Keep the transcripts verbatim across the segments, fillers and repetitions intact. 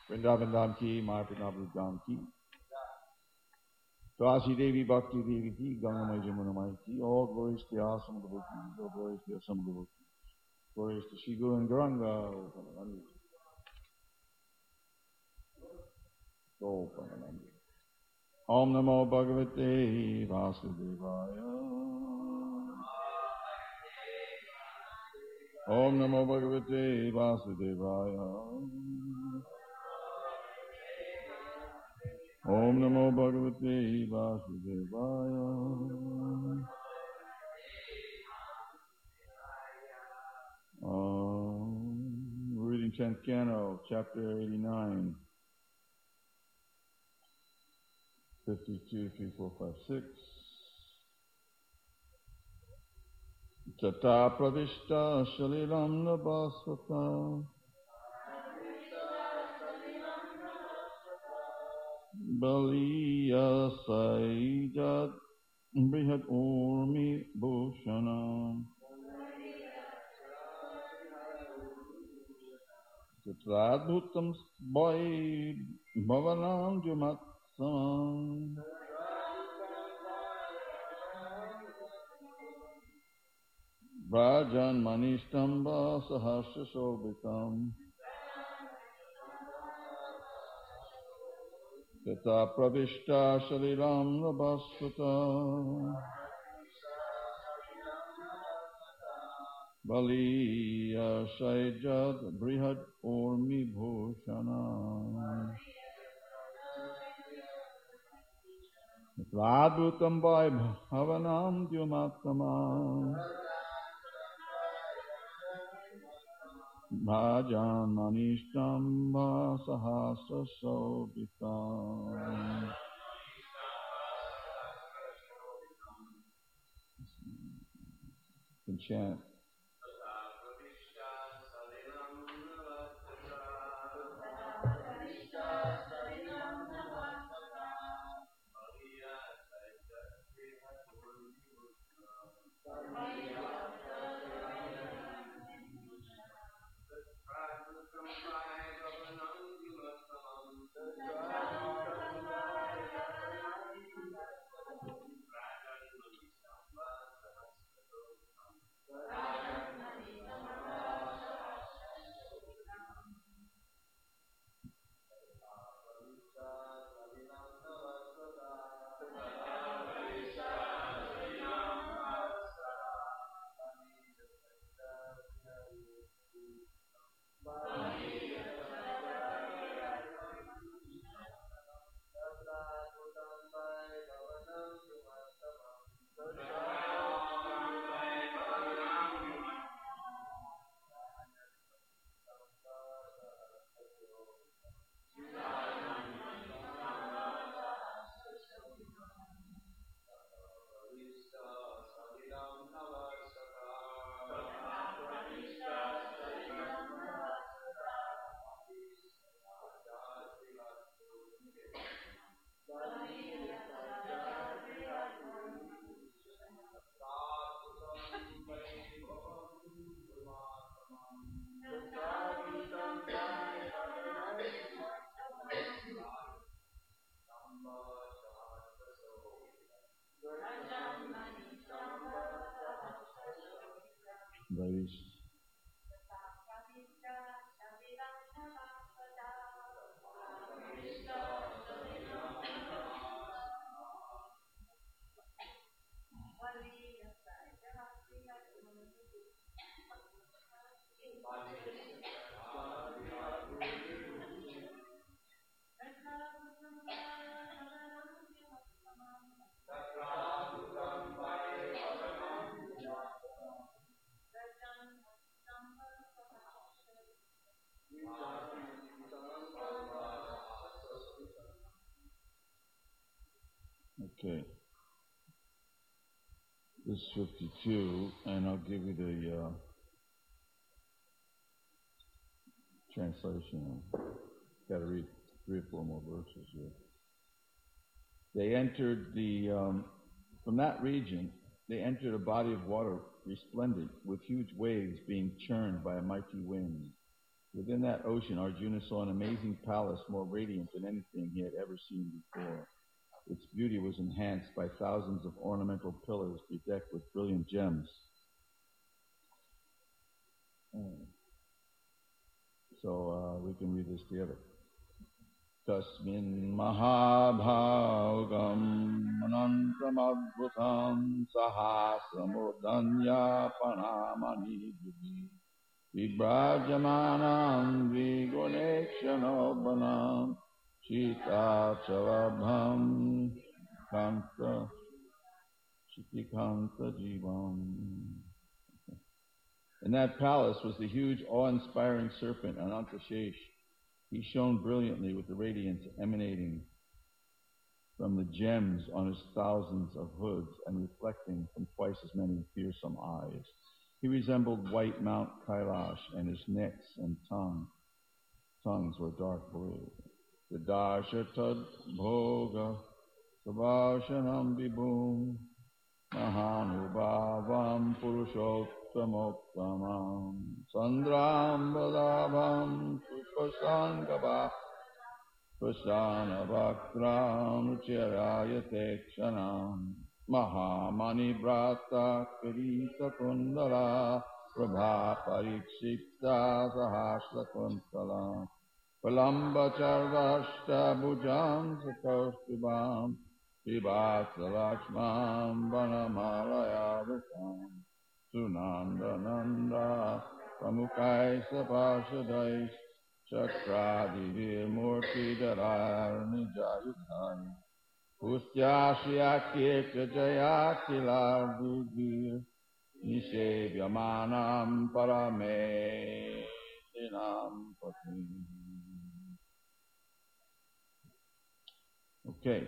Vrindavan Dham ki, Mahaprabhu Dham ki. Tulsi Devi, Bhakti Devi ki, Gangamai Jamuna Mai ki. All glories to the awesome devotees, all glories to the awesome devotees. Glories to Sri Guru and Gauranga. Om Namo Bhagavate Vasudevaya. Om Namo Bhagavate Vasudevaya. Om Namo Bhagavate Vasudevaya. Um, we're reading tenth Canto, chapter eighty-nine. fifty-two, three, four, five, six. Tata pravishta shalilam nabhasvata baliya saijat brihat urmi bhushana tatradhutam vai bhavanam jumat samam Rajan Manistamba Sahasra Shobhitam Tata Pravishta Shaliram Nabhasvata Baliya Shaijat Brihad Urmi Bhushana Radhutam Vai Bhavanam Dyumatama Bhajan Manistamba Sahasra Shobhitam. Can chant. Ladies. Okay. This is fifty-two, and I'll give you the uh, translation. Got to read three or four more verses here. They entered the, um, from that region, they entered a body of water resplendent with huge waves being churned by a mighty wind. Within that ocean, Arjuna saw an amazing palace more radiant than anything he had ever seen before. Its beauty was enhanced by thousands of ornamental pillars bedecked with brilliant gems. So uh, we can read this together. Tasmin mahabhagam anantamadbhutam sahasramurdanya panamani dubi vibrajamanam vigunekshanobanam Chita Chavabham Kanta Shitikanta Jivam. In that palace was the huge, awe-inspiring serpent Anantashesh. He shone brilliantly with the radiance emanating from the gems on his thousands of hoods and reflecting from twice as many fearsome eyes. He resembled white Mount Kailash, and his necks and tongue, tongues were dark blue. Vidashatad bhoga sabhashanam vibhum mahanubhavam purushottamottamam sandram vadabham pushpasankabha pushanabhakram ucharayate kshanam mahamani brata kirita kundala prabha parikshita sahasra kuntala Palamba charvashta bhujam sakoshubam Vibhasa lakshmam vanamalaya vikam Sunanda nanda pramukai sapashadais Chakradivir murti darar nijayudhai Pustyashiyakirta jayakilar vivir Nishevyamanam parame dinam patim. Okay.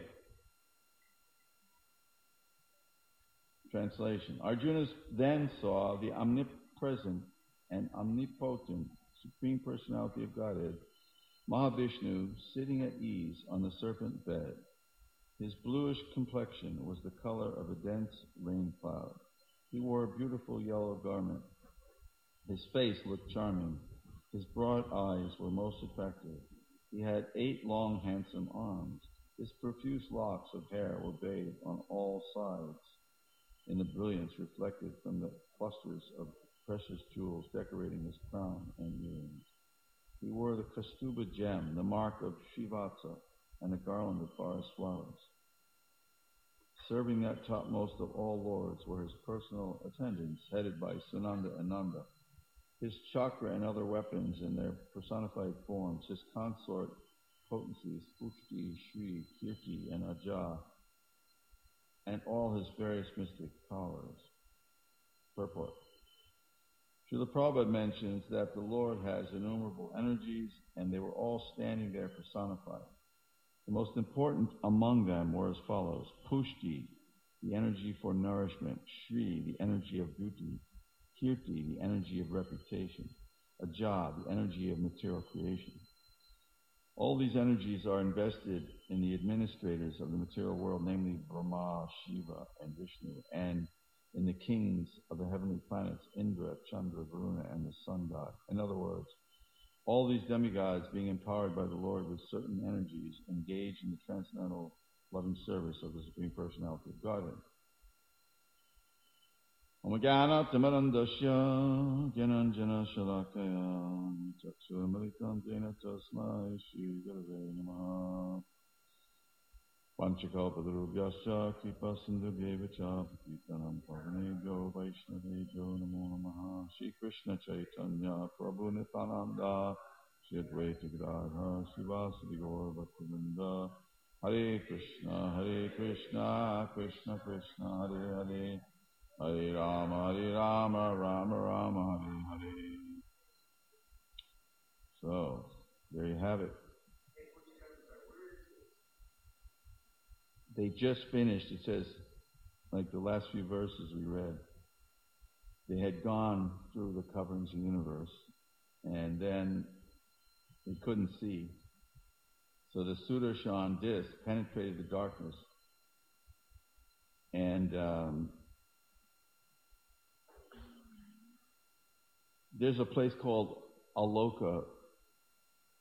Translation. Arjuna then saw the omnipresent and omnipotent Supreme Personality of Godhead, Mahavishnu, sitting at ease on the serpent bed. His bluish complexion was the color of a dense rain cloud. He wore a beautiful yellow garment. His face looked charming. His broad eyes were most attractive. He had eight long, handsome arms. His profuse locks of hair were bathed on all sides in the brilliance reflected from the clusters of precious jewels decorating his crown and earrings. He wore the Kaustubha gem, the mark of Shrivatsa, and a garland of forest flowers. Serving that topmost of all lords were his personal attendants, headed by Sunanda and Nanda. His chakra and other weapons in their personified forms, his consort potencies, Pushti, Shri, Kirti, and Aja, and all his various mystic powers. Purport. Srila Prabhupada mentions that the Lord has innumerable energies, and they were all standing there personified. The most important among them were as follows: Pushti, the energy for nourishment; Shri, the energy of beauty; Kirti, the energy of reputation; Aja, the energy of material creation. All these energies are invested in the administrators of the material world, namely Brahma, Shiva, and Vishnu, and in the kings of the heavenly planets, Indra, Chandra, Varuna, and the sun god. In other words, all these demigods, being empowered by the Lord with certain energies, engage in the transcendental loving service of the Supreme Personality of Godhead. Omagana Tamarandasya Jananjana Shalakaya Chaksuramalitam Jena Tasmai Shri Gurave Namaha Panchakalpadarubhyasya Kripa Sindhubhyevacha Patitanam Pavanebhyo Vaishnavebhyo Namo Namaha Shri Krishna Chaitanya Prabhu Nityananda Shri Advaita Gadadhara Srivasadi Gaur Bhaktivinoda Hare Krishna Hare Krishna Krishna Krishna Hare Hare Hare Rama, Hare Rama, Rama Rama, Hare Hare. So, there you have it. They just finished, it says, like the last few verses we read, they had gone through the coverings of the universe, and then they couldn't see. So the Sudarshan disc penetrated the darkness, and um, there's a place called Aloka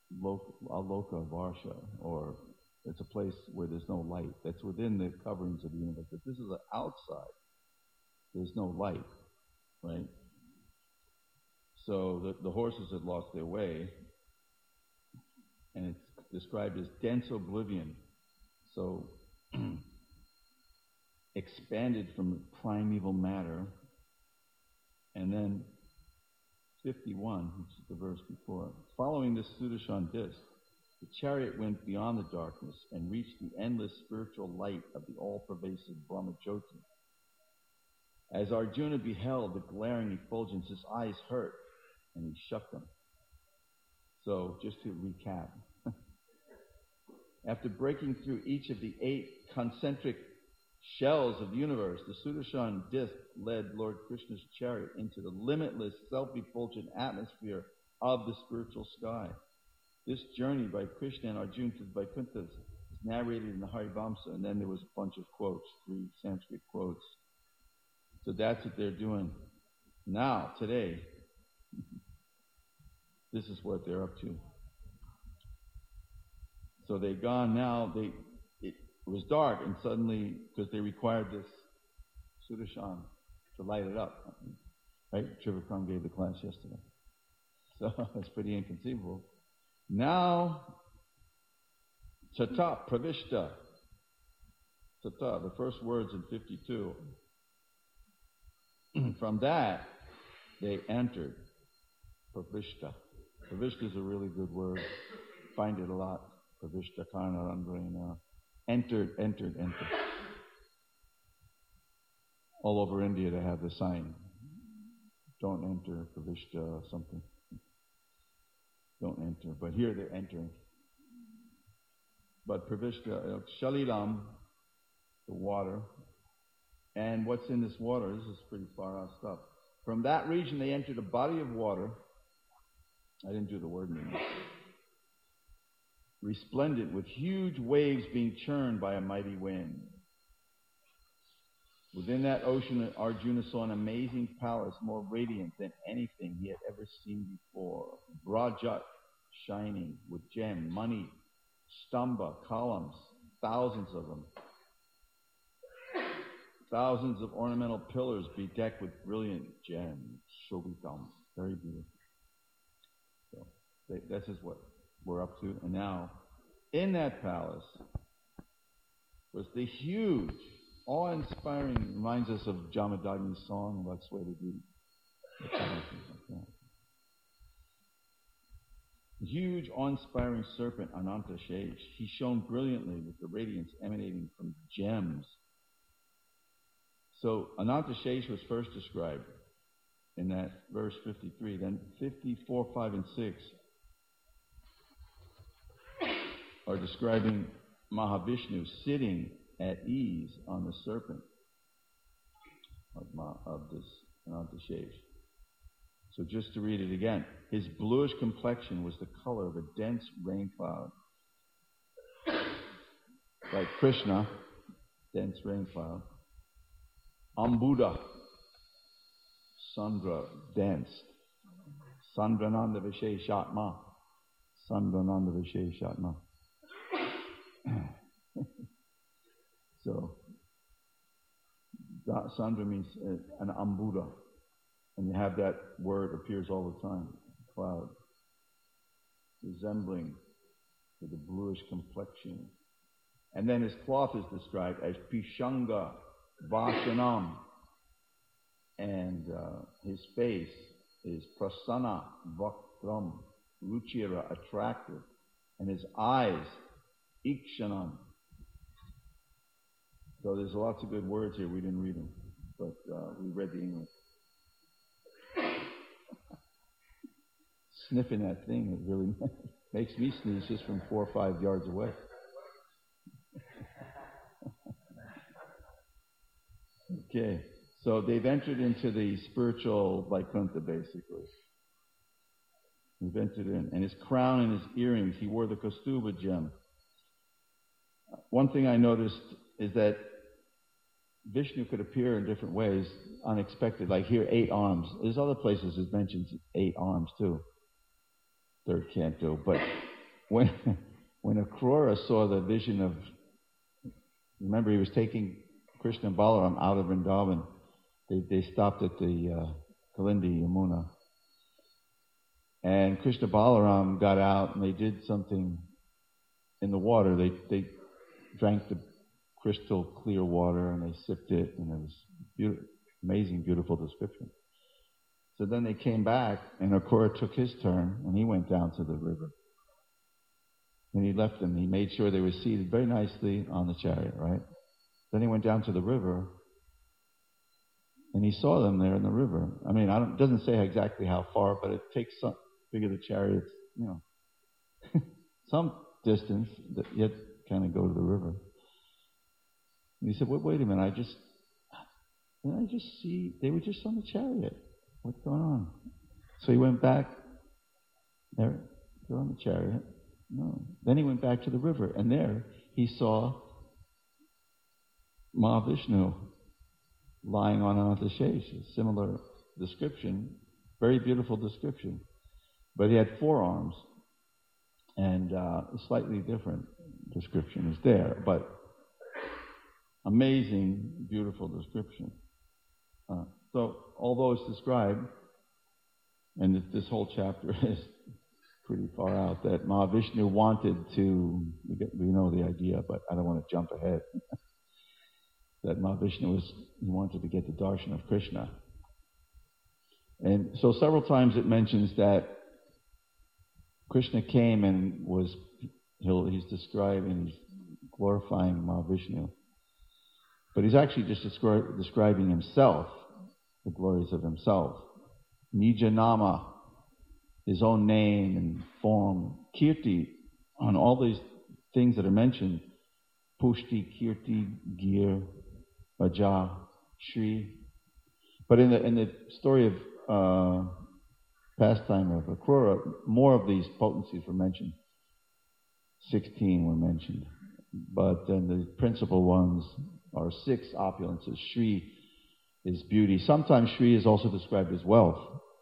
Loka, Aloka Varsha, or it's a place where there's no light. That's within the coverings of the universe. But this is outside. There's no light, right? So the, the horses had lost their way, and it's described as dense oblivion. So expanded from primeval matter. And then fifty-one, which is the verse before. Following this Sudarshan disk, the chariot went beyond the darkness and reached the endless spiritual light of the all-pervasive Brahmajyoti. As Arjuna beheld the glaring effulgence, his eyes hurt, and he shut them. So, just to recap, after breaking through each of the eight concentric shells of the universe, the Sudarshan disk led Lord Krishna's chariot into the limitless, self-effulgent atmosphere of the spiritual sky. This journey by Krishna and Arjuna to the Vaikuntha is narrated in the Harivamsa, and then there was a bunch of quotes, three Sanskrit quotes. So that's what they're doing now, today. This is what they're up to. So they've gone now, they it, it was dark, and suddenly, because they required this Sudarshan to light it up, right? Trivikram gave the class yesterday. So it's pretty inconceivable. Now, Tata, Pravishta, Tata, the first words in fifty-two. From that, they entered. Pravishta. Pravishta is a really good word. Find it a lot. Pravishta, Karna, Randraina. Entered, entered, entered. All over India they have the sign. Don't enter, Pravishta, something. Don't enter. But here they're entering. But Pravishta, Shalilam, the water. And what's in this water? This is pretty far out stuff. From that region they entered a body of water. I didn't do the word name. Resplendent with huge waves being churned by a mighty wind. Within that ocean, Arjuna saw an amazing palace more radiant than anything he had ever seen before. Rajat, shining with gem, money, stamba, columns, thousands of them. Thousands of ornamental pillars bedecked with brilliant gems. Shobhitam, very beautiful. So they, this is what we're up to. And now, in that palace was the huge, awe-inspiring, reminds us of Jamadagni's song about Sweta Devi. The huge, awe-inspiring serpent, Ananta Shesh, he shone brilliantly with the radiance emanating from gems. So Ananta Shesh was first described in that verse fifty-three. Then fifty-four, five, and six are describing Mahavishnu sitting at ease on the serpent of, Ma, of this Ananta Shesh. So just to read it again, his bluish complexion was the color of a dense rain cloud. Like Krishna, dense rain cloud. Ambuda, Sandra, dense. Sandrananda Visheshatma. Sandrananda Visheshatma. So, Sandra means uh, an ambuda. And you have that word appears all the time, cloud. Resembling to the bluish complexion. And then his cloth is described as Pishanga Vashanam. And uh, his face is Prasanna Vaktram, Ruchira, attractive. And his eyes, Ikshanam. So there's lots of good words here. We didn't read them, but uh, we read the English. Sniffing that thing, it really makes me sneeze just from four or five yards away. Okay, so they've entered into the spiritual Vaikuntha, basically. They've entered in. And his crown and his earrings, he wore the Kaustubha gem. One thing I noticed is that Vishnu could appear in different ways, unexpected. Like here, eight arms. There's other places it mentions eight arms too. Third canto. But when when Akrura saw the vision of, remember he was taking Krishna and Balaram out of Vrindavan. They they stopped at the uh, Kalindi Yamuna, and Krishna Balaram got out and they did something in the water. They they drank the crystal clear water and they sipped it, and it was beautiful, amazing, beautiful description. So then they came back, and Akrura took his turn, and he went down to the river. And he left them. He made sure they were seated very nicely on the chariot, right? Then he went down to the river, and he saw them there in the river. I mean, I don't, it doesn't say exactly how far, but it takes some, figure the chariots, you know, some distance, that yet kind of go to the river. And he said, wait, wait a minute, I just, I just see, they were just on the chariot. What's going on? So he went back, there, they're on the chariot. No. Then he went back to the river, and there he saw Mahavishnu lying on Anantashesh. A similar description, very beautiful description. But he had four arms, and uh, a slightly different description is there, but amazing, beautiful description. Uh, so, although it's described, and this, this whole chapter is pretty far out, that Mahavishnu wanted to, we, get, we know the idea, but I don't want to jump ahead, that Mahavishnu was, he wanted to get the darshan of Krishna. And so several times it mentions that Krishna came and was, he'll, he's describing, he's glorifying Mahavishnu. But he's actually just descri- describing himself, the glories of himself. Nijanama, his own name and form. Kirti, on all these things that are mentioned, Pushti, Kirti, Gir, Vaja, Shri. But in the in the story of uh, pastime of Akrura, more of these potencies were mentioned. Sixteen were mentioned. But then the principal ones are six opulences. Shri is beauty. Sometimes Shri is also described as wealth.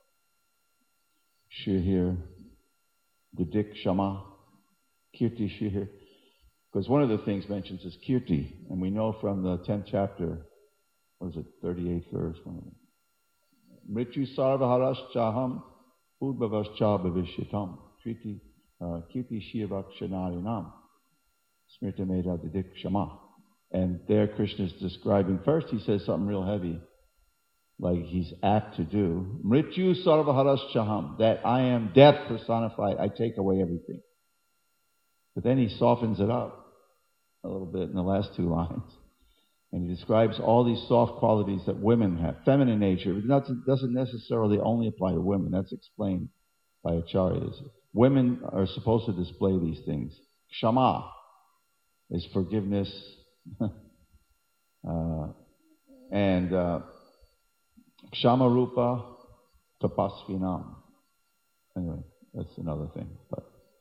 Shri Didik Shama, Kirti Shri. Because one of the things mentions is Kirti, and we know from the tenth chapter, what is it, thirty-eighth verse, Mrityu Sarvaharas Chaham Udbhavas Cha Bhavishyatam Kirti Kirti Shivakshanari Smrita Meda Didik Shama. And there Krishna is describing, first he says something real heavy, like he's apt to do. Mrityu Sarvaharas Chaham, that I am death personified, I take away everything. But then he softens it up a little bit in the last two lines. And he describes all these soft qualities that women have. Feminine nature, it doesn't necessarily only apply to women. That's explained by acharyas. Women are supposed to display these things. Kshama is forgiveness. uh, and uh, Kshama Rupa Tapasvinam. Anyway, that's another thing. But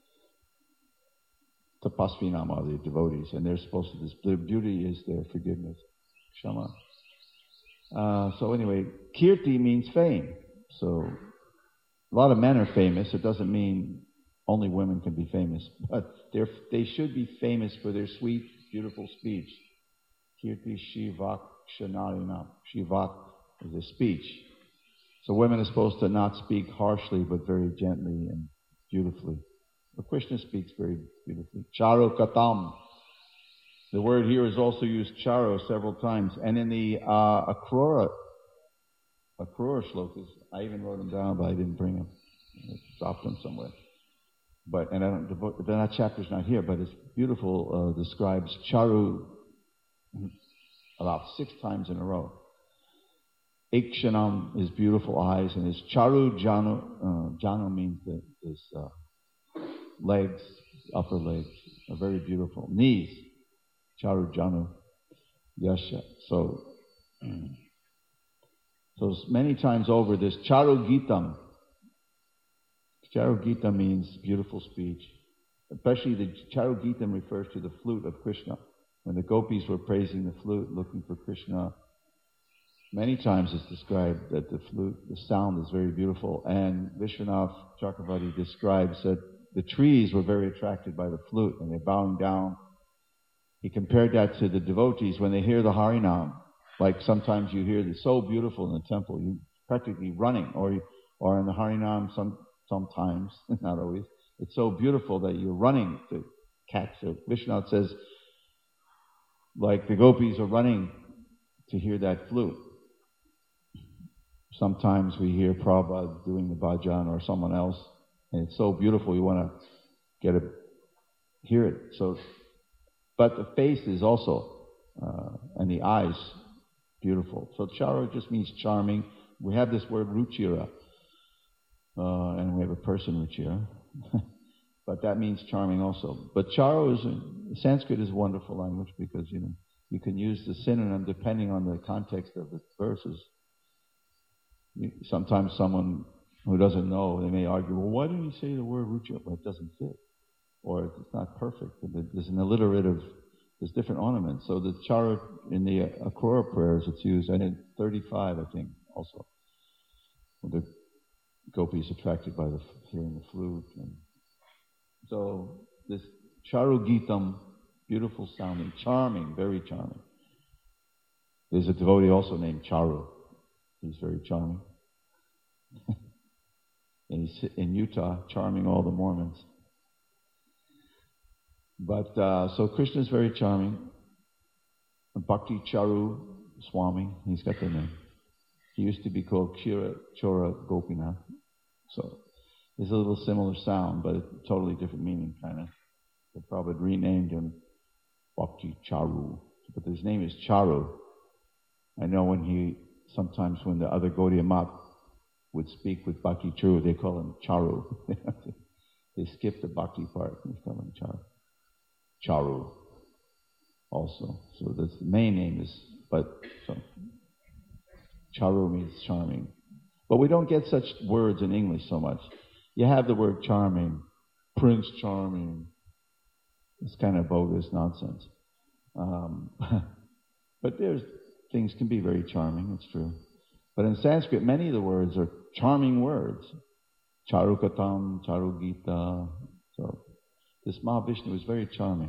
Tapasvinam are the devotees, and they're supposed to display beauty is their forgiveness. Kshama. Uh, so anyway, Kirti means fame. So a lot of men are famous. It doesn't mean only women can be famous, but they're, they should be famous for their sweet, beautiful speech. Kirti Shivak Shanarinam. Shivak is a speech. So women are supposed to not speak harshly, but very gently and beautifully. But Krishna speaks very beautifully. Charu Katam. The word here is also used charu several times. And in the uh, Akrura, Akrura shlokas, I even wrote them down, but I didn't bring them. I dropped them somewhere. But, and I don't, the, that chapter's not here, but it's beautiful, uh, describes charu about six times in a row. Ikshanam is beautiful eyes, and his charu janu, uh, janu means that his uh, legs, upper legs, are very beautiful. Knees, charu janu, yasha. So, so many times over, this charu gitam. Charu Gita means beautiful speech. Especially the Charu Gita refers to the flute of Krishna. When the gopis were praising the flute, looking for Krishna, many times it's described that the flute, the sound is very beautiful. And Vishwanath Chakravarti describes that the trees were very attracted by the flute and they're bowing down. He compared that to the devotees when they hear the Harinam. Like sometimes you hear it's so beautiful in the temple, you practically running, or you, or in the Harinam some sometimes, not always. It's so beautiful that you're running to catch it. Vishwanath says, like the gopis are running to hear that flute. Sometimes we hear Prabhupada doing the bhajan or someone else, and it's so beautiful you want to get a hear it. So, but the face is also uh, and the eyes beautiful. So charu just means charming. We have this word ruchira, uh, and we have a person ruchira, but that means charming also. But charu is Sanskrit is a wonderful language because you know you can use the synonym depending on the context of the verses. Sometimes someone who doesn't know, they may argue, well, why didn't you say the word ruchira? Well, it doesn't fit. Or it's not perfect. There's an alliterative, there's different ornaments. So the charu in the Akrura prayers, it's used, and in thirty-five, I think, also. The gopis attracted by the hearing the flute. And so this charu gitam, beautiful sounding, charming, very charming. There's a devotee also named Charu. He's very charming. And he's in Utah, charming all the Mormons. But, uh, so Krishna is very charming. Bhakti Charu Swami, he's got the name. He used to be called Kshira Chora Gopinath. So, there's a little similar sound, but a totally different meaning, kind of. They probably renamed him Bhakti Charu. But his name is Charu. I know when he, sometimes when the other Gaudiya Math would speak with Bhakti Charu, they call him Charu. They skip the Bhakti part, they call him Charu. Charu also. So the main name is, but so Charu means charming. But we don't get such words in English so much. You have the word charming, Prince Charming. It's kind of bogus nonsense. Um, but there's things can be very charming, it's true. But in Sanskrit, many of the words are charming words. Charukatam, Charugita. So this Mahavishnu is very charming.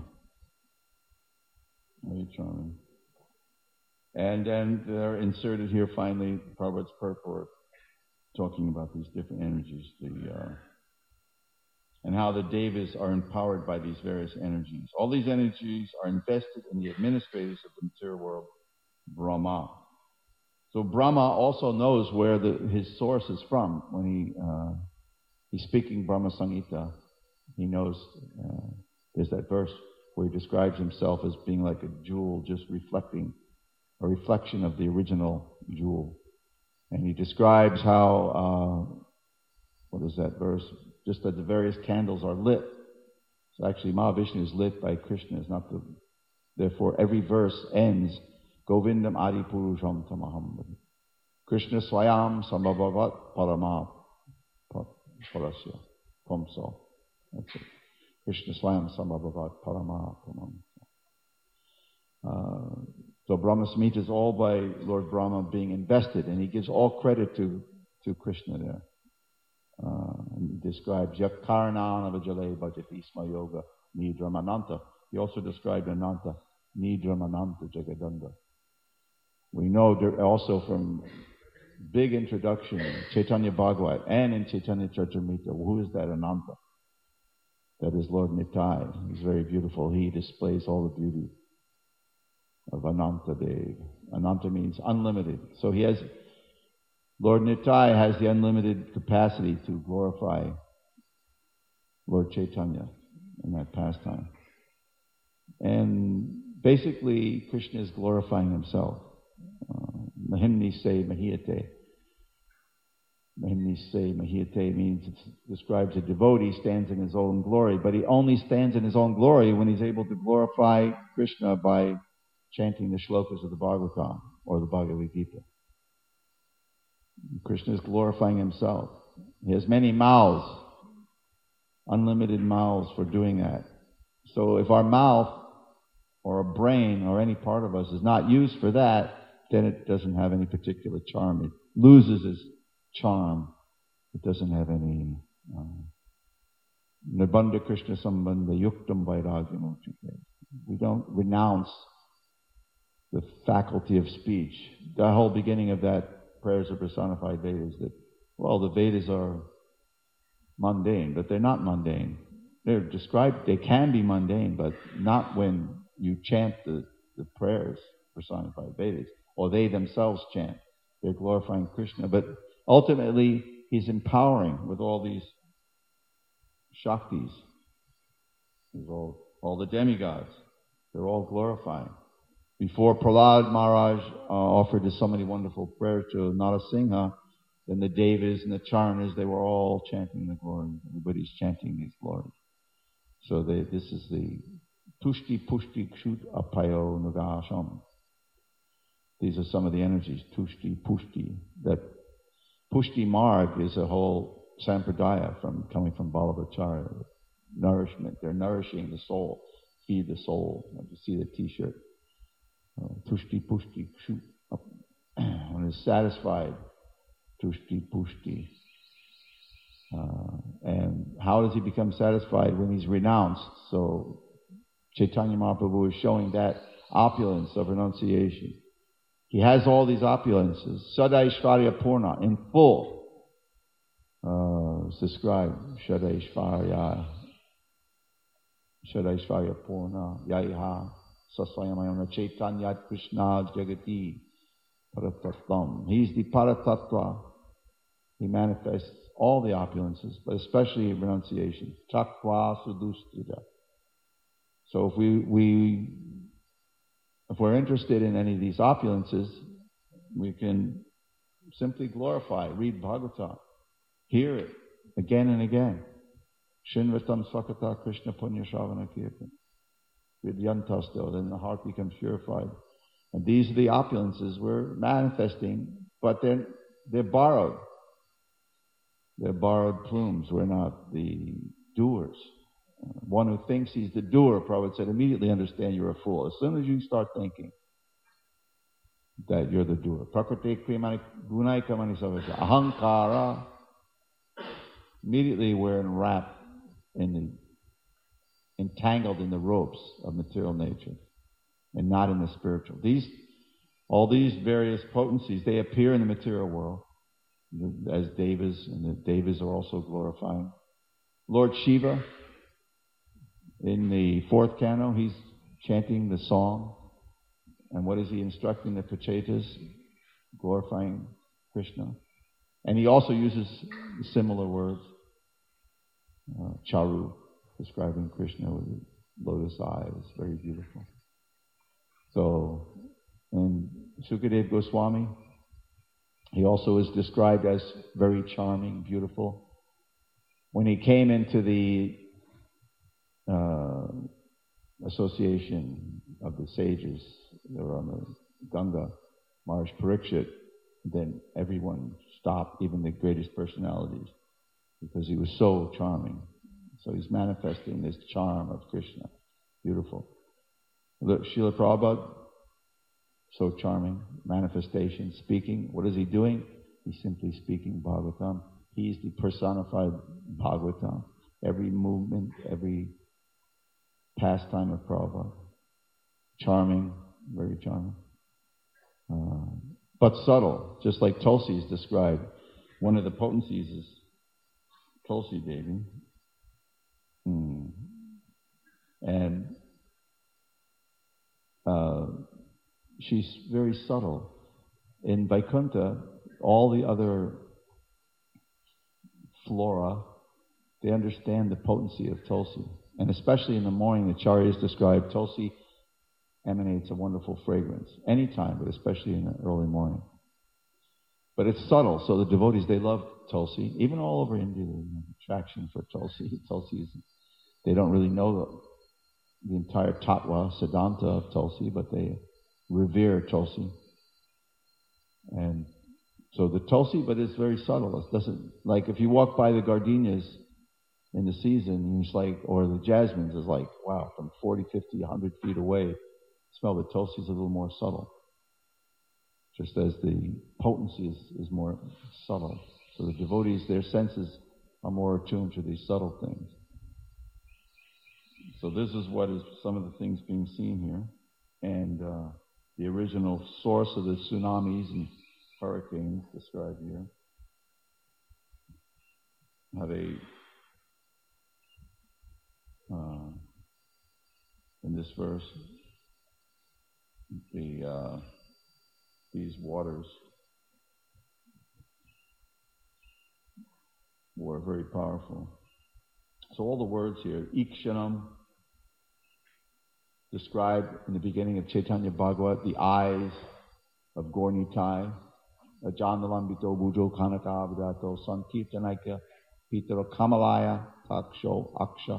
Very charming. And then they're inserted here finally, Prabhupada's purport, talking about these different energies, the uh, and how the devas are empowered by these various energies. All these energies are invested in the administrators of the material world, Brahma. So Brahma also knows where the, his source is from. When he uh, he's speaking Brahma Samhita, he knows uh, there's that verse where he describes himself as being like a jewel, just reflecting, a reflection of the original jewel. And he describes how, uh, what is that verse? Just that the various candles are lit. So actually Mahavishnu is lit by Krishna. Is not the, therefore every verse ends, Govindam Adi Purusham Tamaham. Krishna Swayam Sambhavavat Parama Parasya. Pumso. That's it. Krishna Swayam Sambhavavat Parama Pramam. Uh, so Brahma Samhita is all by Lord Brahma being invested, and he gives all credit to, to Krishna there. Uh, and he describes Yakkarnan Avajale Bhajati Sma Yoga Nidramananta. He also described Ananta Nidramananta Jagadanda. We know there also from big introduction in Chaitanya Bhagavat and in Chaitanya Charitamrita, who is that Ananta? That is Lord Nitai. He's very beautiful. He displays all the beauty of Ananta Dev. Ananta means unlimited. So he has, Lord Nitai has the unlimited capacity to glorify Lord Chaitanya in that pastime. And basically, Krishna is glorifying himself. Mahimni se mahiyate. Mahimni se mahiyate means it describes a devotee stands in his own glory, but he only stands in his own glory when he's able to glorify Krishna by chanting the shlokas of the Bhagavatam or the Bhagavad Gita. Krishna is glorifying himself. He has many mouths, unlimited mouths for doing that. So if our mouth or a brain or any part of us is not used for that, then it doesn't have any particular charm. It loses its charm. It doesn't have any um, Nirbandha Krishna Sambandha Yuktam Vairagyam Uchite. We don't renounce the faculty of speech. The whole beginning of that prayers of personified Vedas, that, well, the Vedas are mundane, but they're not mundane. They're described, they can be mundane, but not when you chant the, the prayers, personified Vedas, or they themselves chant. They're glorifying Krishna, but ultimately he's empowering with all these Shaktis. There's all, all the demigods. They're all glorifying. Before Prahlad Maharaj uh, offered us so many wonderful prayers to Narasingha, then the Devas and the Charanas, they were all chanting the glory. Everybody's chanting these glories. So they, this is the Tushti Pushti Kshut Apayo Nagasham. These are some of the energies, Tushti Pushti. That Pushti Marg is a whole sampradaya from coming from Vallabhacharya. Nourishment. They're nourishing the soul. Feed the soul. You see the t-shirt. Uh, tushti Pushti Kshut. When it's satisfied, Tushti Pushti. Uh, and how does he become satisfied? When he's renounced. So Chaitanya Mahaprabhu is showing that opulence of renunciation. He has all these opulences. Sadaishvarya Purna, in full. Uh, it's described. Sadaishvarya. Sadaishvarya Purna. Yaiha. Sasvayamayana Chaitanya Krishna Jagati. Paratatvam. He's the Paratattva. He manifests all the opulences, but especially renunciation. Chakva Sudustida. So if we, we if we're interested in any of these opulences, we can simply glorify, read Bhagavatam, hear it again and again. Shinvatam Swakata Krishna Punya Shravana Kirtan. Vidyantasto, then the heart becomes purified. And these are the opulences we're manifesting, but they're, they're borrowed. They're borrowed plumes. We're not the doers. One who thinks he's the doer, Prabhupada said, immediately understand you're a fool. As soon as you start thinking that you're the doer. Prakriti krimani gunaika mani savasya. Ahankara. Immediately we're enwrapped in the, entangled in the ropes of material nature and not in the spiritual. These, all these various potencies, they appear in the material world as devas, and the devas are also glorifying. Lord Shiva, in the fourth canto, he's chanting the song. And what is he instructing the Pachetas? Glorifying Krishna. And he also uses similar words. Uh, Charu, describing Krishna with lotus eyes, very beautiful. So, and Sukadeva Goswami, he also is described as very charming, beautiful. When he came into the uh, association of the sages, they were on the Ganga, Maharaj Parikshit, then everyone stopped, even the greatest personalities, because he was so charming. So he's manifesting this charm of Krishna. Beautiful. Look, Srila Prabhupada, so charming, manifestation, speaking. What is he doing? He's simply speaking Bhagavatam. He's the personified Bhagavatam. Every movement, every pastime of Prabhupada. Charming, very charming. Uh, but subtle, just like Tulsi is described. One of the potencies is Tulsi Devi. Hmm. And uh, she's very subtle. In Vaikuntha, all the other flora, they understand the potency of Tulsi. And especially in the morning, the Acharyas describe Tulsi emanates a wonderful fragrance. Anytime, but especially in the early morning. But it's subtle, so the devotees, they love Tulsi. Even all over India, there's an attraction for Tulsi. Tulsi is, they don't really know the, the entire tattva, siddhanta of Tulsi, but they revere Tulsi. And so the Tulsi, but it's very subtle. It doesn't, like if you walk by the gardenias in the season, it's like, or the jasmines, is like, wow, from forty, fifty, one hundred feet away, smell the Tulsi is a little more subtle. Just as the potency is, is more subtle. So the devotees, their senses are more attuned to these subtle things. So this is what is some of the things being seen here. And uh, the original source of the tsunamis and hurricanes described here. How they, uh, in this verse, the uh, these waters were very powerful. So all the words here, ikshanam, described in the beginning of Chaitanya Bhagavat, the eyes of Gaur Nitai, Janalambito Bujo Kanaka Abhidato Sankirtanaka Pitaro Kamalaya Taksho Aksha.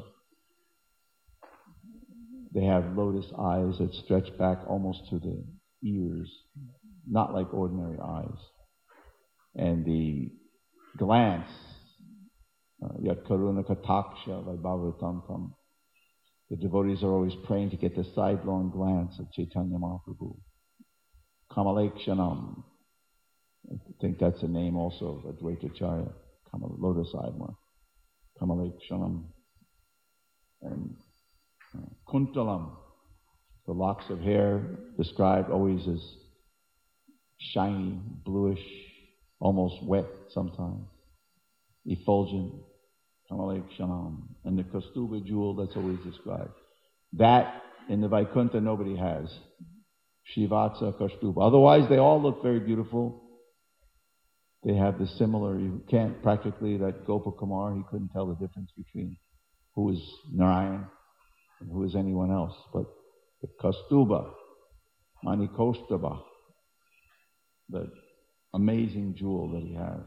They have lotus eyes that stretch back almost to the ears, not like ordinary eyes. And the glance, Yat Karuna Kataksha Vaibhavatam Tam. The devotees are always praying to get the sidelong glance of Chaitanya Mahaprabhu. Kamalekshanam. I think that's a name also of Advaitacharya. Kamal, lotus-eyed one. Kamalekshanam. And uh, Kuntalam. The locks of hair described always as shiny, bluish, almost wet sometimes. Effulgent. Kamalekshanam. And the Kaustubha jewel, that's always described. That in the Vaikuntha nobody has. Shivatsa Kaustubha. Otherwise they all look very beautiful. They have the similar, you can't practically, that Gopakumar, he couldn't tell the difference between who is Narayan and who is anyone else. But the Kaustubha, Manikostubha, the amazing jewel that he has.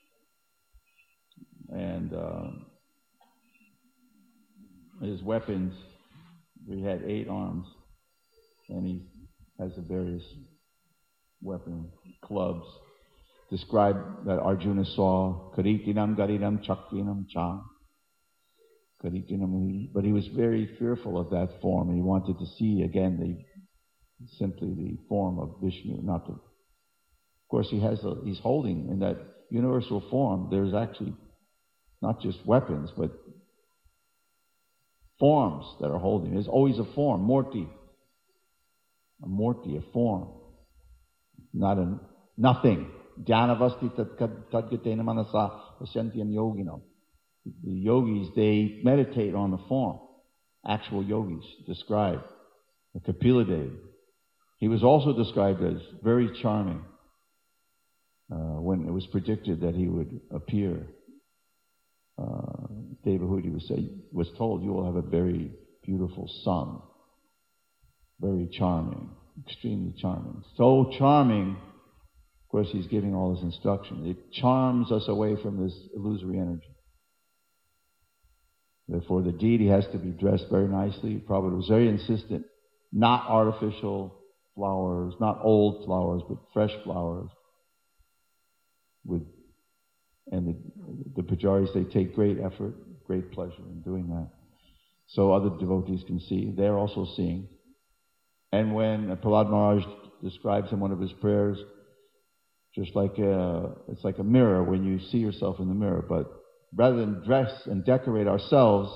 And uh, his weapons, he had eight arms, and he has the various weapon clubs. Described that Arjuna saw, Karitinam Garinam Chakrinam Cha. Karitinam, but he was very fearful of that form, and he wanted to see again the simply the form of Vishnu, not the. Of course, he has a, he's holding in that universal form. There's actually not just weapons, but forms that are holding. There's always a form, Murti. A Murti, a form. Not a nothing. Dhyanavasti tadgatena manasa pasyantiyam yoginam. The yogis, they meditate on the form. Actual yogis described. The Kapila Deva. He was also described as very charming uh, when it was predicted that he would appear. Uh, Devahuti was, say, was told, you will have a very beautiful son. Very charming. Extremely charming. So charming. Of course, he's giving all his instruction. It charms us away from this illusory energy. Therefore, the deity has to be dressed very nicely. Prabhupada was very insistent. Not artificial flowers, not old flowers, but fresh flowers. With, and the, the pujaris, they take great effort, great pleasure in doing that. So other devotees can see. They're also seeing. And when Prahlad Maharaj describes in one of his prayers, just like a, it's like a mirror when you see yourself in the mirror. But rather than dress and decorate ourselves,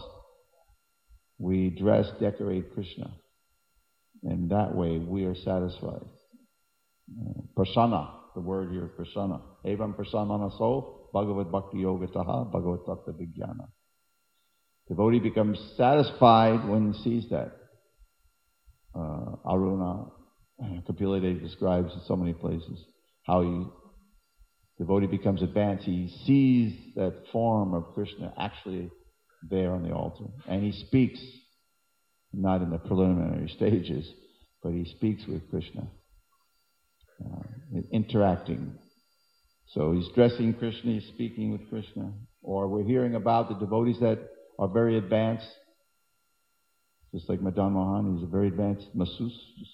we dress, decorate Krishna. And that way we are satisfied. Uh, prasana, the word here, prasana. Evam prasanana so, bhagavad bhakti yogataha, bhagavad tattva vijnana. Devotee becomes satisfied when he sees that. Uh, Aruna, Kapila Deva describes in so many places how he, devotee becomes advanced. He sees that form of Krishna actually there on the altar. And he speaks, not in the preliminary stages, but he speaks with Krishna, uh, interacting. So he's dressing Krishna, he's speaking with Krishna. Or we're hearing about the devotees that are very advanced, just like Madan Mohan, he's a very advanced masseuse.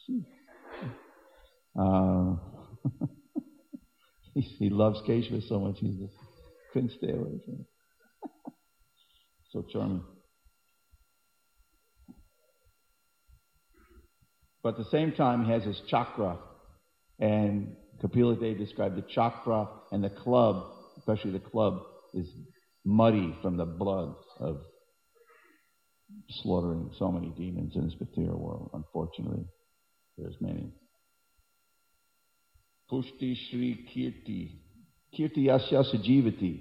Uh, he, he loves Keshava so much, he just couldn't stay away from it. So charming. But at the same time, he has his chakra, and Kapila Deva described the chakra and the club, especially the club, is muddy from the blood of slaughtering so many demons in this material world. Unfortunately, there's many. Pushti Shri Kirti. Kirti Yasya Sajivati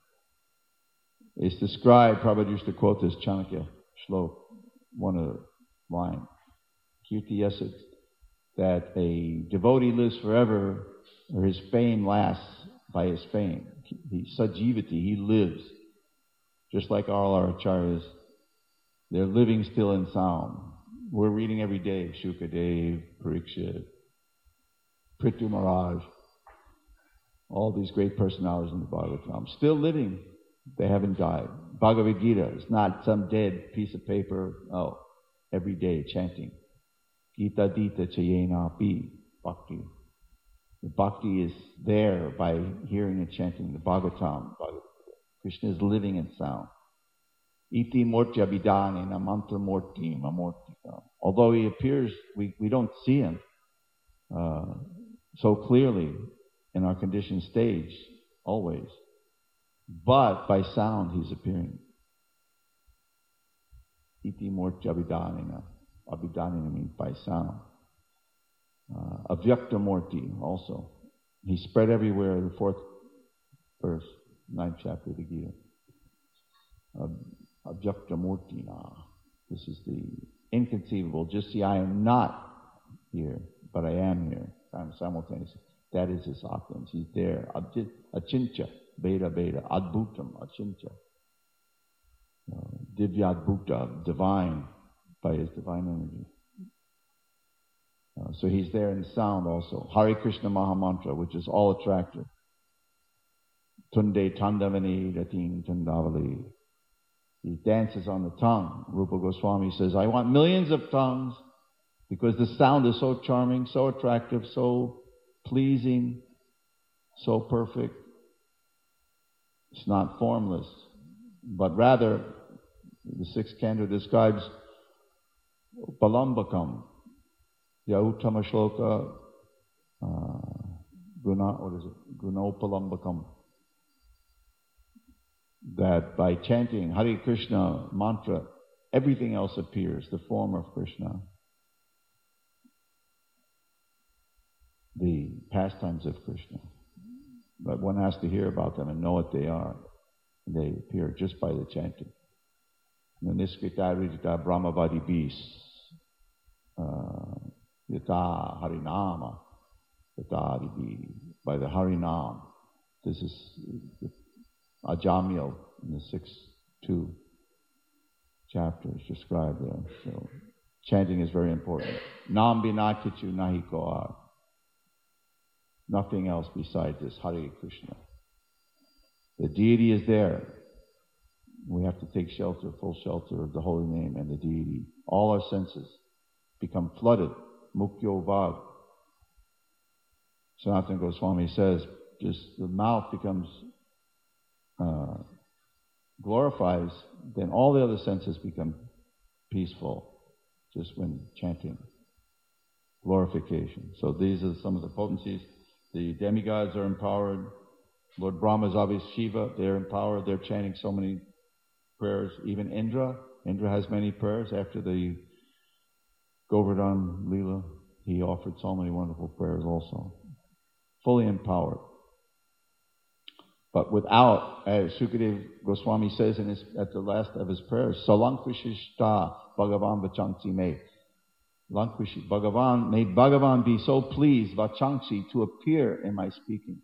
is described, Prabhupada used to quote this Chanakya Shlok, one of the lines. Kirti Yasya, that a devotee lives forever, or his fame lasts by his fame. He, Sajivati, he lives. Just like all our acharyas, they're living still in sound. We're reading every day, Shukadev, Parikshit, Prithu Maharaj, all these great personalities in the Bhagavatam, still living. They haven't died. Bhagavad Gita is not some dead piece of paper. Oh, every day chanting. Gita Dita Chayena Pi Bhakti. The Bhakti is there by hearing and chanting the Bhagavatam. Bhagavad Krishna is living in sound. Iti Mortya Vidhanena Mantra Morti Mamortika. Although he appears, we, we don't see him uh, so clearly in our conditioned stage, always. But by sound he's appearing. Iti Mortya Vidhanena. Abhidanena means by sound. Uh, Avyakta Morti also. He spread everywhere, the fourth verse, ninth chapter of the Gita. Uh, Avyakta Murtina. This is the inconceivable. Just see, I am not here, but I am here. Simultaneously. That is his opulence. He's there. Achincha. Veda Veda. Adbhutam. Achincha. Uh, Divyadbhuta. Divine. By his divine energy. Uh, so he's there in sound also. Hare Krishna Mahamantra, which is all attractive. Tunde Tandavani Ratin Tandavali. He dances on the tongue. Rupa Goswami says, I want millions of tongues because the sound is so charming, so attractive, so pleasing, so perfect. It's not formless, but rather the sixth canto describes Palambakam, the Uttama Shloka, uh, Guna, what is it? Gunopalambakam. That by chanting Hare Krishna mantra, everything else appears, the form of Krishna, the pastimes of Krishna. But one has to hear about them and know what they are. They appear just by the chanting. Niskita Rijita Brahmavadi Bis, Yata Harinama, Yata Adibi, by the Harinam. This is Ajamil in the sixth two chapters described there. So chanting is very important. Nam binakichu nahi koar. Nothing else besides this Hare Krishna. The deity is there. We have to take shelter, full shelter of the holy name and the deity. All our senses become flooded. Mukyo Vag. Sanatana Goswami says, just the mouth becomes uh, glorifies, then all the other senses become peaceful, just when chanting. Glorification. So these are some of the potencies. The demigods are empowered. Lord Brahma's obvious Shiva, they're empowered. They're chanting so many prayers. Even Indra, Indra has many prayers. After the Govardhan Leela, he offered so many wonderful prayers also. Fully empowered. But without, as Sukadev Goswami says in his, at the last of his prayers, Salankushishta Bhagavan Vachangsi me. Lankushi, Bhagavan, may Bhagavan be so pleased, Vachangsi, to appear in my speaking.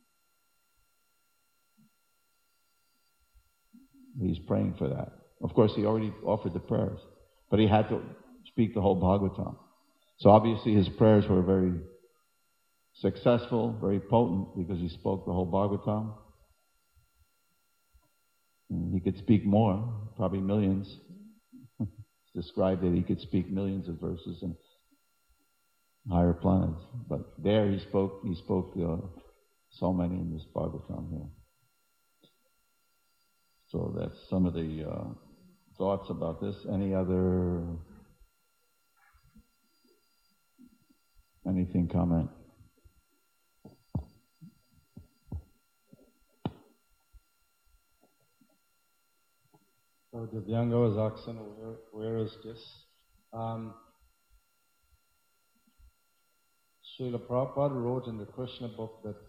He's praying for that. Of course, he already offered the prayers, but he had to speak the whole Bhagavatam. So obviously his prayers were very successful, very potent, because he spoke the whole Bhagavatam. And he could speak more, probably millions. It's described that he could speak millions of verses in higher planets. But there he spoke, he spoke uh, so many in this Bhagavatam here. So that's some of the uh, thoughts about this. Any other, anything, comment? So the Adhyanga was asking, where, where is this? Um, Srila Prabhupada wrote in the Krishna book that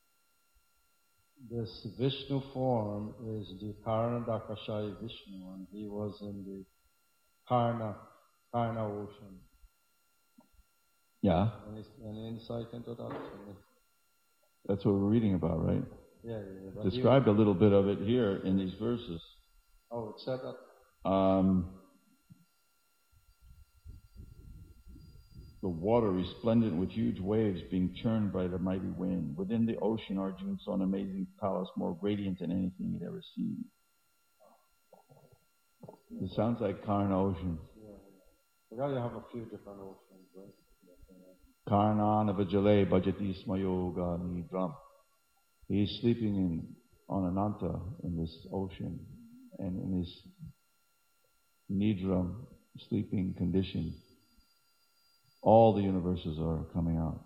this Vishnu form is the Karna Dakashai Vishnu, and he was in the Karna, Karna ocean. Yeah. Any, any insight into that? That's what we're reading about, right? Yeah, yeah. yeah. Described a little bit of it here in these verses. Oh, it said that? Um, the water resplendent with huge waves being churned by the mighty wind. Within the ocean, Arjuna saw an amazing palace more radiant than anything he'd ever seen. It sounds like Karna ocean. Yeah, yeah. You have a few different oceans, right? Karna Navajale Bhajati Smayoga Nidram. He's sleeping in on Ananta in this ocean, and in his Nidram, sleeping condition, all the universes are coming out.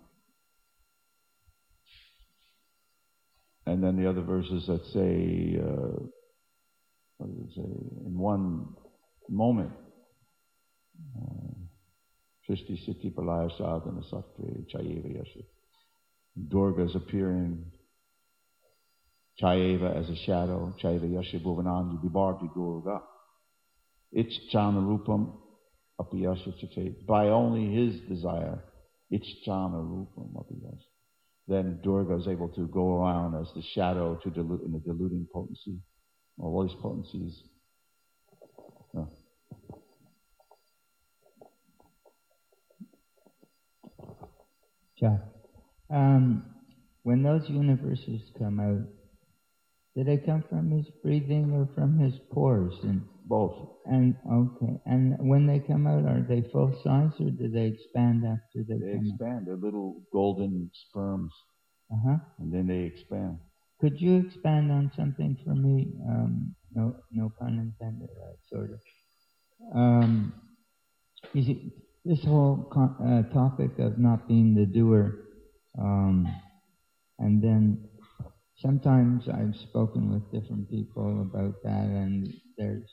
And then the other verses that say, uh, what does it say? In one moment, Shrishti Siddhi Pralaya Sadhana Sattve Chayeva Yashi. Durga is appearing, Chayeva as a shadow, Chayeva Yashi Bhuvanandi Vibharti Durga. It's Chana Rupam Apiyasha Chate. By only his desire, it's Chana Rupam Apiyasha. Then Durga is able to go around as the shadow to dilute in the diluting potency. All these potencies. No. Chuck, um, when those universes come out, do they come from his breathing or from his pores? And both. And okay, and when they come out, are they full size or do they expand after they, they come expand? Out? They're little golden sperms. Uh huh. And then they expand. Could you expand on something for me? Um, no, no pun intended. Uh, sort of. Um, you see, this whole con- uh, topic of not being the doer, um, and then sometimes I've spoken with different people about that, and there's,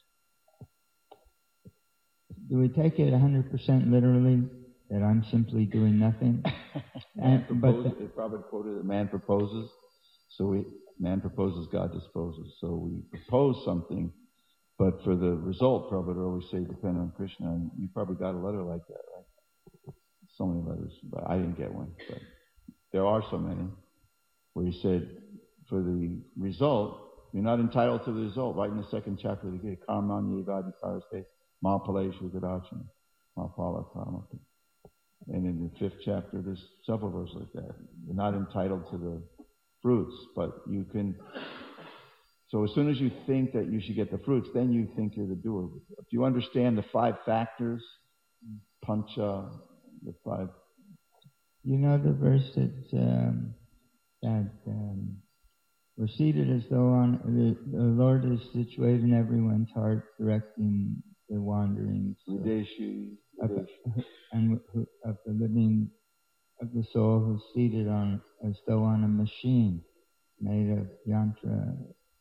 do we take it one hundred percent literally that I'm simply doing nothing? man and, proposes, but the, Prabhupada quoted that man proposes, so we, man proposes, God disposes. So we propose something, but for the result, Prabhupada always say depend on Krishna. And you probably got a letter like that, right? So many letters, but I didn't get one. But there are so many where he said, for the result, you're not entitled to the result. Right in the second chapter of the Gita, Karmanye Vadikaraste, Mahapaleshu Gadachana, Mahapala Karmati. And in the fifth chapter, there's several verses like that. You're not entitled to the fruits, but you can. So as soon as you think that you should get the fruits, then you think you're the doer. If you understand the five factors, pancha, the five. You know the verse that um, that um, we're seated as though on the, the Lord is situated in everyone's heart, directing the wanderings. Videshi. Of, and of the living of the soul who's seated on as though on a machine made of yantra,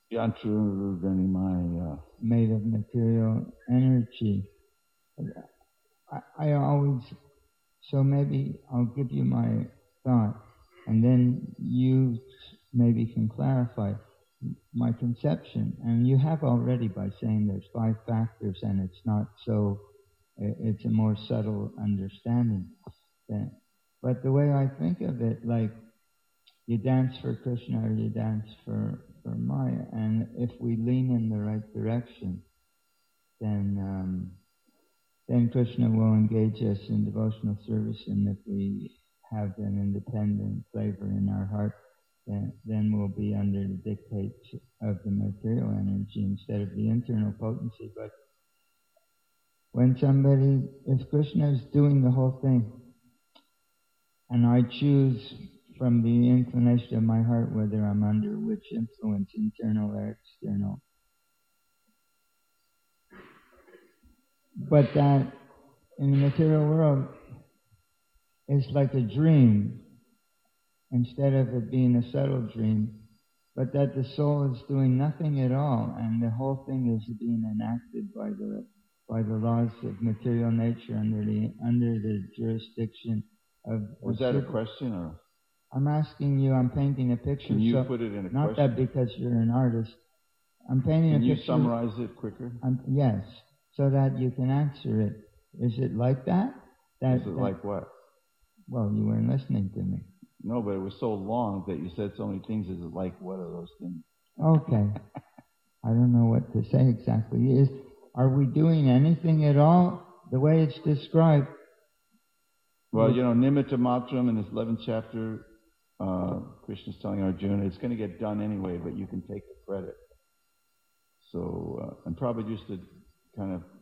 yantra made of material energy. I, I always, so maybe I'll give you my thought, and then you maybe can clarify my conception. And you have already by saying there's five factors, and it's not so. It's a more subtle understanding. But the way I think of it, like you dance for Krishna or you dance for, for Maya, and if we lean in the right direction, then um, then Krishna will engage us in devotional service, and if we have an independent flavor in our heart, then, then we'll be under the dictates of the material energy instead of the internal potency. But when somebody, if Krishna is doing the whole thing, and I choose from the inclination of my heart whether I'm under which influence, internal or external, but that in the material world is like a dream. Instead of it being a subtle dream, but that the soul is doing nothing at all, and the whole thing is being enacted by the by the laws of material nature under the under the jurisdiction of. Was that a question, or? I'm asking you. I'm painting a picture. Can you so put it in a not question? that because you're an artist. I'm painting Can a you picture. summarize it quicker? I'm, yes, so that you can answer it. Is it like that? that Is it that, like what? Well, you weren't listening to me. No, but it was so long that you said so many things. Is it like what are those things? Okay. I don't know what to say exactly. Is are we doing anything at all the way it's described? Well, you know, Nimitta Matram in this eleventh chapter, uh, Krishna's telling Arjuna, it's going to get done anyway, but you can take the credit. So, uh, and Prabhupada used to kind of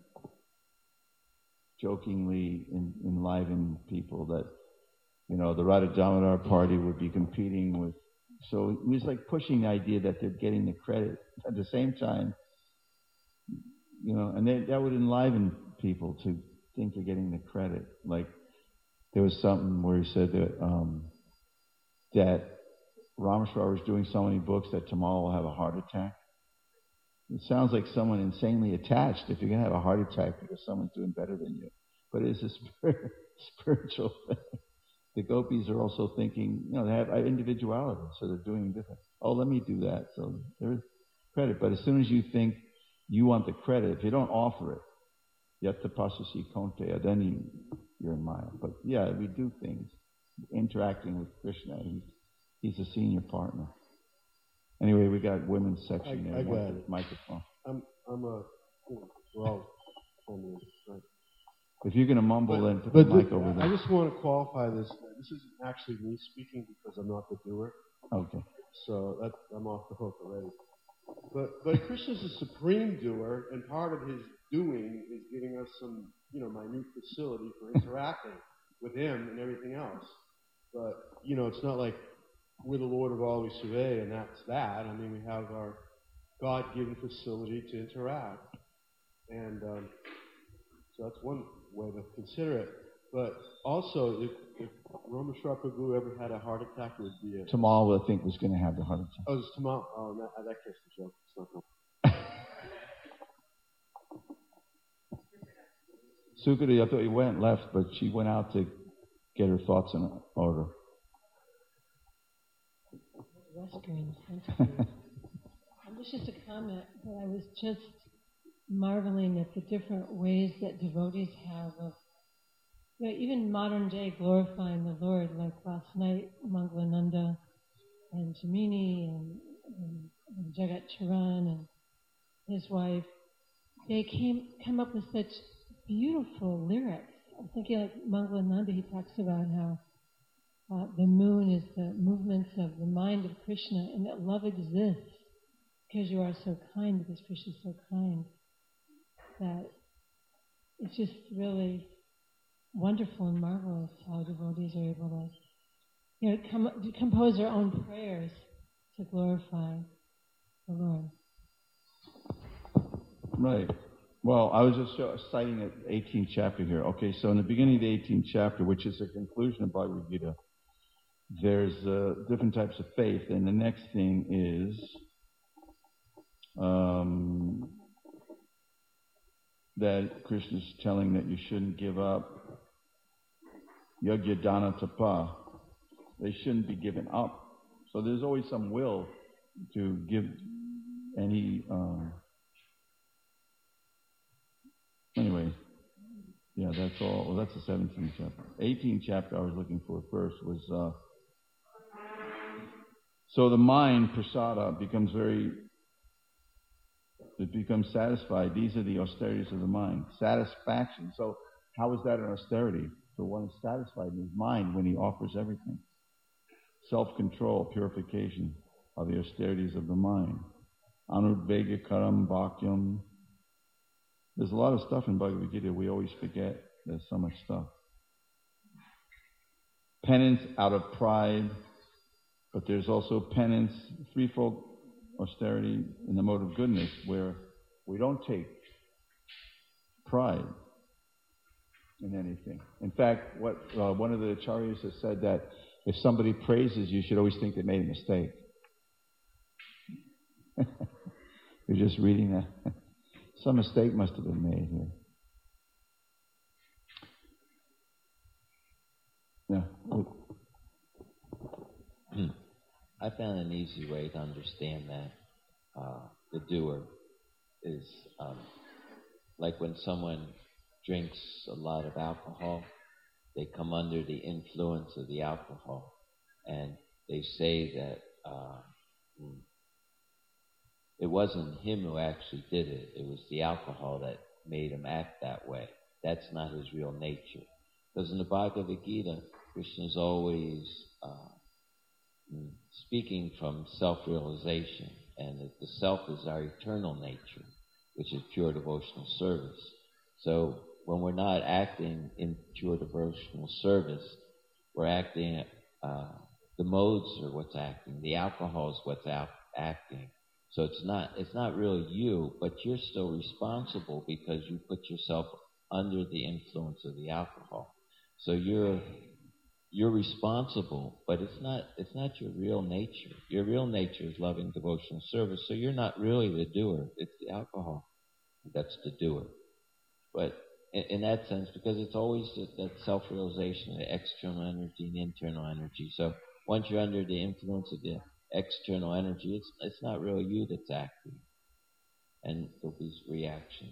jokingly en- enliven people that, you know, the Radha Damodar party would be competing with. So he was like pushing the idea that they're getting the credit. At the same time, you know, and they, that would enliven people to think they're getting the credit. Like there was something where he said that um, that Rameshwar was doing so many books that tomorrow will have a heart attack. It sounds like someone insanely attached if you're going to have a heart attack because someone's doing better than you. But it's a spirit, spiritual thing. The gopis are also thinking, you know, they have individuality, so they're doing different. Oh, let me do that. So there's credit. But as soon as you think you want the credit, if you don't offer it, yatta pasasi konteya, then you, you're in Maya. But yeah, we do things. Interacting with Krishna, he's, he's a senior partner. Anyway, we got women's section I, there. I got Want it. the microphone. I'm, I'm a, well, right. If you're going to mumble, But, then put but the mic the- over there. I just want to qualify this. This isn't actually me speaking because I'm not the doer. Okay. So that, I'm off the hook already. But but Krishna's a supreme doer, and part of his doing is giving us some, you know, minute facility for interacting with him and everything else. But, you know, it's not like we're the Lord of all we survey and that's that. I mean, we have our God-given facility to interact. And um, so that's one way to consider it. But also, if, if Rameshwar Prabhu ever had a heart attack, it would be a... Tamal, I think, was going to have the heart attack. Oh, it's Tamal. Oh, that, that catch the joke. It's not no. Sukari, I thought you went left, but she went out to get her thoughts in order. Western sensitive. It was just a comment, but I was just marveling at the different ways that devotees have of, you know, even modern day glorifying the Lord, like last night, Mangalananda and Jamini and, and, and Jagat Charan and his wife, they came come up with such beautiful lyrics. I'm thinking like Mangalananda, he talks about how uh, the moon is the movements of the mind of Krishna, and that love exists because you are so kind, because Krishna is so kind, that it's just really wonderful and marvelous how devotees are able to, you know, com- to compose their own prayers to glorify the Lord. Right. Well, I was just show, citing the eighteenth chapter here. Okay, so in the beginning of the eighteenth chapter, which is the conclusion of Bhagavad Gita, there's uh, different types of faith, and the next thing is um, that Krishna's telling that you shouldn't give up yajna dana tapa. They shouldn't be given up. So there's always some will to give any... Um, Anyway, yeah, that's all. Well, that's the seventeenth chapter. eighteenth chapter I was looking for first was, uh, so the mind, prasada, becomes very, it becomes satisfied. These are the austerities of the mind. Satisfaction. So how is that an austerity? So one is satisfied in his mind when he offers everything. Self-control, purification are the austerities of the mind. Anudvega karam bhakyam. There's a lot of stuff in Bhagavad Gita we always forget. There's so much stuff. Penance out of pride, but there's also penance, threefold austerity in the mode of goodness, where we don't take pride in anything. In fact, what uh, one of the acharyas has said that if somebody praises you, you should always think they made a mistake. You're just reading that. Some mistake must have been made here. Yeah. I found an easy way to understand that. Uh, the doer is um, like when someone drinks a lot of alcohol, they come under the influence of the alcohol, and they say that uh, it wasn't him who actually did it, it was the alcohol that made him act that way. That's not his real nature. Because in the Bhagavad Gita, Krishna is always uh, speaking from self-realization, and that the self is our eternal nature, which is pure devotional service. So when we're not acting in pure devotional service, we're acting, uh, the modes are what's acting, the alcohol is what's out acting. So it's not, it's not really you, but you're still responsible because you put yourself under the influence of the alcohol. So you're, you're responsible, but it's not, it's not your real nature. Your real nature is loving devotional service, so you're not really the doer. It's the alcohol that's the doer. But in, in that sense, because it's always that, that self-realization, the external energy and the internal energy. So once you're under the influence of the external energy, it's it's not really you that's acting, and there'll be reactions.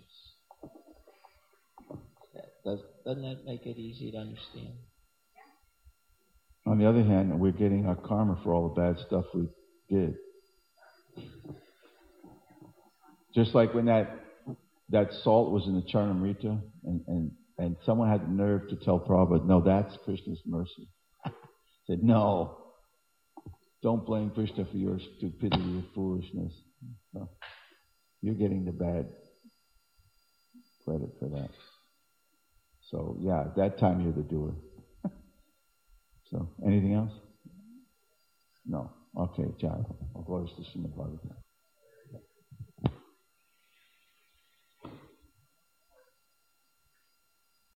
Does, doesn't that make it easy to understand? On the other hand, we're getting our karma for all the bad stuff we did. Just like when that that salt was in the Charnamrita, and, and, and someone had the nerve to tell Prabhupada, no, that's Krishna's mercy. Said, no, don't blame Krishna for your stupidity or foolishness. So you're getting the bad credit for that. So, yeah, at that time you're the doer. So, anything else? No. Okay, Jai. I'll go to Srimad Bhagavatam.